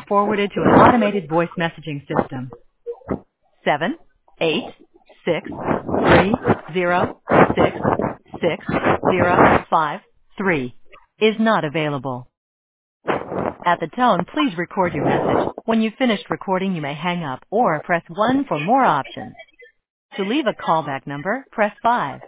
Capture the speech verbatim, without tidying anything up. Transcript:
forwarded to an automated voice messaging system. Seven eight six three zero six six zero five three is not available. At the tone, please record your message. When you've finished recording, you may hang up or press one for more options. To leave a callback number, press five.